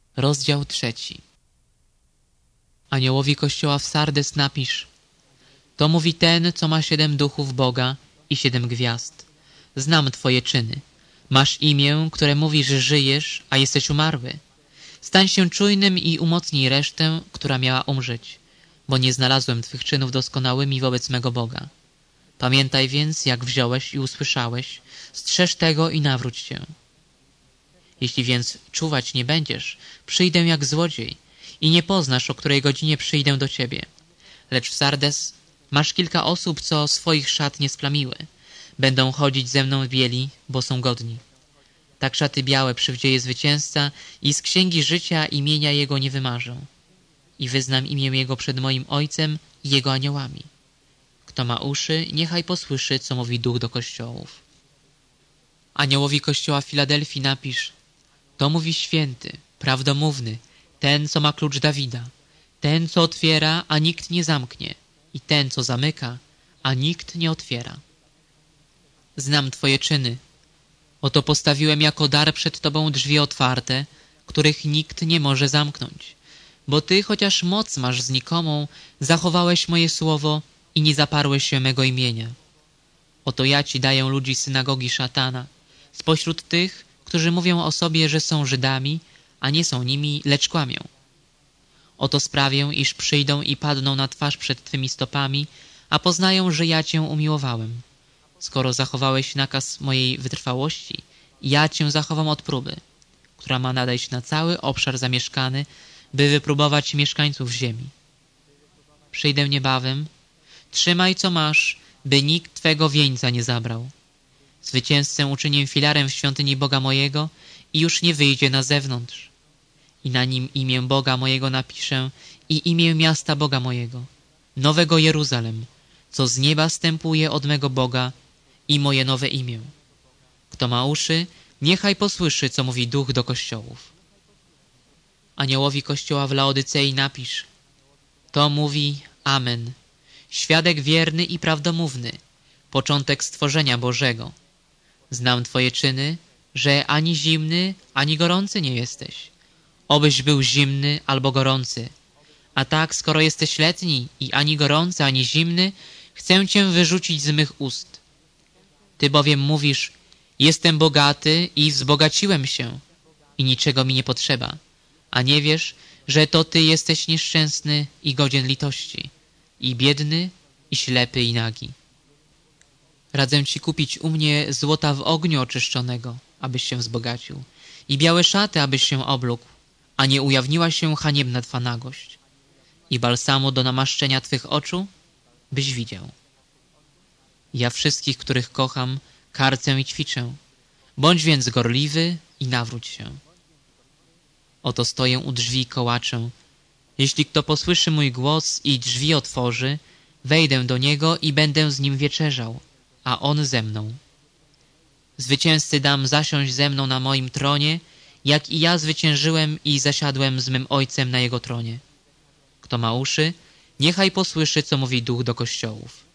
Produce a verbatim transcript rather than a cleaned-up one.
Rozdział trzeci. Aniołowi kościoła w Sardes napisz: to mówi ten, co ma siedem duchów Boga i siedem gwiazd. Znam twoje czyny. Masz imię, które mówi, że żyjesz, a jesteś umarły. Stań się czujnym i umocnij resztę, która miała umrzeć, bo nie znalazłem twych czynów doskonałymi wobec mego Boga. Pamiętaj więc, jak wziąłeś i usłyszałeś, strzeż tego i nawróć się. Jeśli więc czuwać nie będziesz, przyjdę jak złodziej i nie poznasz, o której godzinie przyjdę do ciebie. Lecz w Sardes masz kilka osób, co swoich szat nie splamiły. Będą chodzić ze mną w bieli, bo są godni. Tak szaty białe przywdzieje zwycięzca i z księgi życia imienia jego nie wymarzę. I wyznam imię jego przed moim Ojcem i jego aniołami. Kto ma uszy, niechaj posłyszy, co mówi Duch do kościołów. Aniołowi kościoła w Filadelfii napisz: to mówi święty, prawdomówny, ten, co ma klucz Dawida, ten, co otwiera, a nikt nie zamknie, i ten, co zamyka, a nikt nie otwiera. Znam twoje czyny. Oto postawiłem jako dar przed tobą drzwi otwarte, których nikt nie może zamknąć. Bo ty, chociaż moc masz znikomą, zachowałeś moje słowo i nie zaparłeś się mego imienia. Oto ja ci daję ludzi synagogi szatana, spośród tych, którzy mówią o sobie, że są Żydami, a nie są nimi, lecz kłamią. Oto sprawię, iż przyjdą i padną na twarz przed twymi stopami, a poznają, że ja cię umiłowałem. Skoro zachowałeś nakaz mojej wytrwałości, ja cię zachowam od próby, która ma nadejść na cały obszar zamieszkany, by wypróbować mieszkańców ziemi. Przyjdę niebawem, trzymaj co masz, by nikt twego wieńca nie zabrał. Zwycięzcę uczynię filarem w świątyni Boga mojego i już nie wyjdzie na zewnątrz. I na nim imię Boga mojego napiszę i imię miasta Boga mojego, nowego Jeruzalem, co z nieba stępuje od mego Boga, i moje nowe imię. Kto ma uszy, niechaj posłyszy, co mówi Duch do kościołów. Aniołowi kościoła w Laodycei napisz: to mówi Amen, świadek wierny i prawdomówny, początek stworzenia Bożego. Znam twoje czyny, że ani zimny, ani gorący nie jesteś. Obyś był zimny albo gorący. A tak, skoro jesteś letni i ani gorący, ani zimny, chcę cię wyrzucić z mych ust. Ty bowiem mówisz: jestem bogaty i wzbogaciłem się i niczego mi nie potrzeba, a nie wiesz, że to ty jesteś nieszczęsny i godzien litości, i biedny, i ślepy, i nagi. Radzę ci kupić u mnie złota w ogniu oczyszczonego, abyś się wzbogacił, i białe szaty, abyś się oblógł, a nie ujawniła się haniebna twa nagość, i balsamu do namaszczenia twych oczu, byś widział. Ja wszystkich, których kocham, karcę i ćwiczę. Bądź więc gorliwy i nawróć się. Oto stoję u drzwi i kołaczę. Jeśli kto posłyszy mój głos i drzwi otworzy, wejdę do niego i będę z nim wieczerzał, a on ze mną. Zwycięzcy dam zasiąść ze mną na moim tronie, jak i ja zwyciężyłem i zasiadłem z mym Ojcem na jego tronie. Kto ma uszy, niechaj posłyszy, co mówi Duch do kościołów.